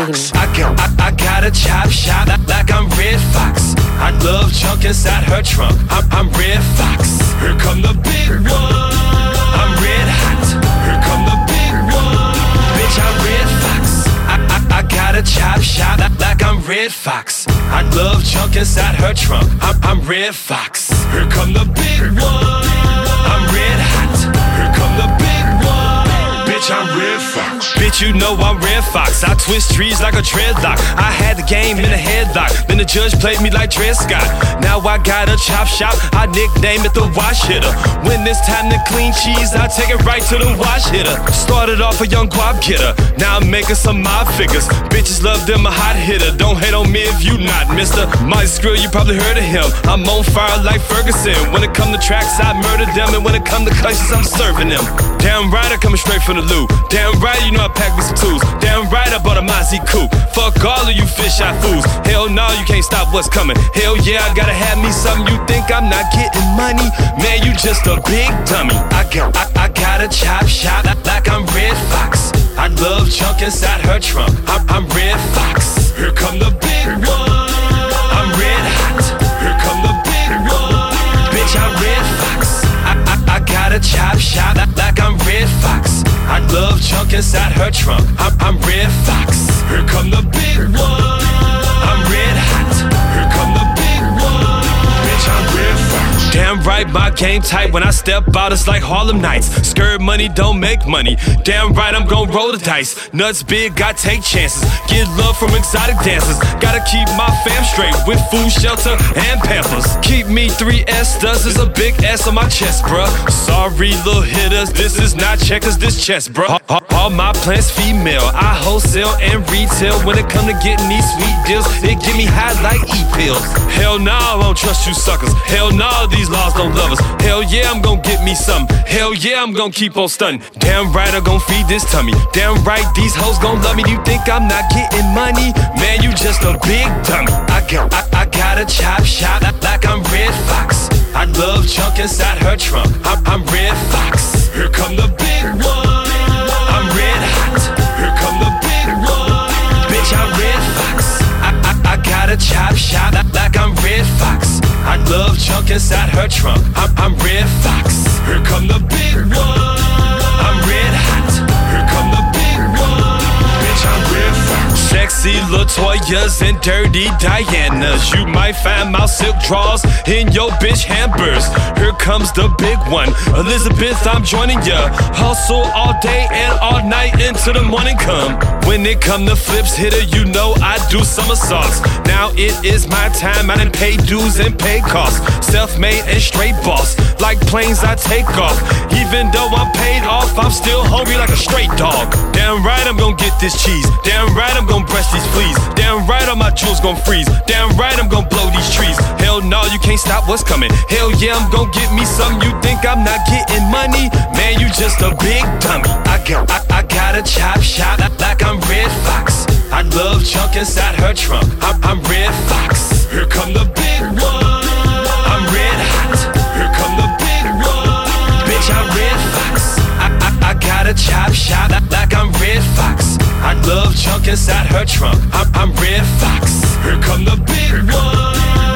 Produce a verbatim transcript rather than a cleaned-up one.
Fox. I got, I, I got a chop shop like I'm Red Fox. I love junk inside her trunk. I'm, I'm Red Fox. Here come the big one. I'm red hot. Here come the big one. Bitch, I'm Red Fox. I, I, I got a chop shop like I'm Red Fox. I love junk inside her trunk. I'm, I'm Red Fox. Here come the big one. I'm red hot. Here come the big one. Bitch, I'm Red Fox. Bitch, you know I'm Red Fox. I twist trees like a dreadlock. I had the game in a headlock. Then the judge played me like Dred Scott. Now I got a chop shop. I nickname it the wash hitter. When it's time to clean cheese, I take it right to the wash hitter. Started off a young guap getter. Now I'm making some mob figures. Bitches love them a hot hitter. Don't hate on me if you not, mister. Mighty Skrill, you probably heard of him. I'm on fire like Ferguson. When it come to tracks, I murder them. And when it come to clutches, I'm serving them. Damn right, I coming straight from the loot. Damn right, you know I pack me some tools. Damn right, I bought a Mozzie coupe. Fuck all of you fish eye fools. Hell no, you can't stop what's coming. Hell yeah, I gotta have me something. You think I'm not getting money? Man, you just a big dummy. I got, I, I got a chop shop like I'm Red Fox. I love junk inside her trunk. I'm, I'm Red Fox. Here come the big one. I'm red hot. Here come the big one. Bitch, I'm Red Fox. I, I, I got a chop shop like I'm Red Fox. I love junk inside her trunk. I'm, I'm Red Fox. Here come the big one. I'm red hot. Here come the big one. Bitch, I'm Red Fox. Damn right, my game tight. When I step out, it's like Harlem Nights. Skirt money don't make money. Damn right, I'm gon' roll the dice. Nuts big, I take chances. Get love from exotic dancers. Gotta keep my fam straight with food, shelter, and Pampers. Keep me three S does. There's a big S on my chest, bruh. Sorry, little hitters, this is not checkers, this chest, bruh. All, all my plants female. I wholesale and retail. When it come to getting these sweet deals, they give me high like E-pills. Hell nah, I don't trust you suckers. Hell nah, these laws don't love us. Hell yeah, I'm gon' get me some. Hell yeah, I'm gon' keep on stunning. Damn right, I'm gon' feed this tummy. Damn right, these hoes gon' love me. You think I'm not getting money? Man, you just a big dummy. I got, I, I got a chop shop like I'm Red Fox. I love junk inside her trunk. I'm, I'm Red Fox. Here come the big one. I'm red hot. Here come the big one. Bitch, I'm Red Fox. I, I, I got a chop shop like I'm Red Fox. I love junk inside her trunk. I'm, I'm Red Fox. Here come the big one. I'm red hot. Here come the big one. Bitch, I'm Red Fox. Sexy Latoyas and dirty Dianas. You might find my silk drawers in your bitch hampers. Here comes the big one. Elizabeth, I'm joining ya. Hustle all day and all night into the morning come. When it come to flips hitter, you know I do somersaults. Now it is my time. I done pay dues and pay costs. Self-made and straight boss. Like planes I take off. Even though I'm paid off, I'm still hungry like a straight dog. Damn right, I'm gonna get this cheese. Damn right, I'm gonna brush these fleas. Damn right, all my jewels gon' freeze. Damn right, I'm gon' blow these trees. Hell no, you can't stop what's coming. Hell yeah, I'm gon' get me something. You think I'm not getting money? Man, you just a big dummy. I got, I, I got a chop shop like I'm Red Fox. I love junk inside her trunk. I'm, I'm Red Fox. Here come the big one. I'm red hot. Here come the big one. Bitch, I'm Red Fox. I, I, I got a chop shop like I'm Red Fox. I love junk inside her trunk. I'm, I'm Red Fox. Here come the big one.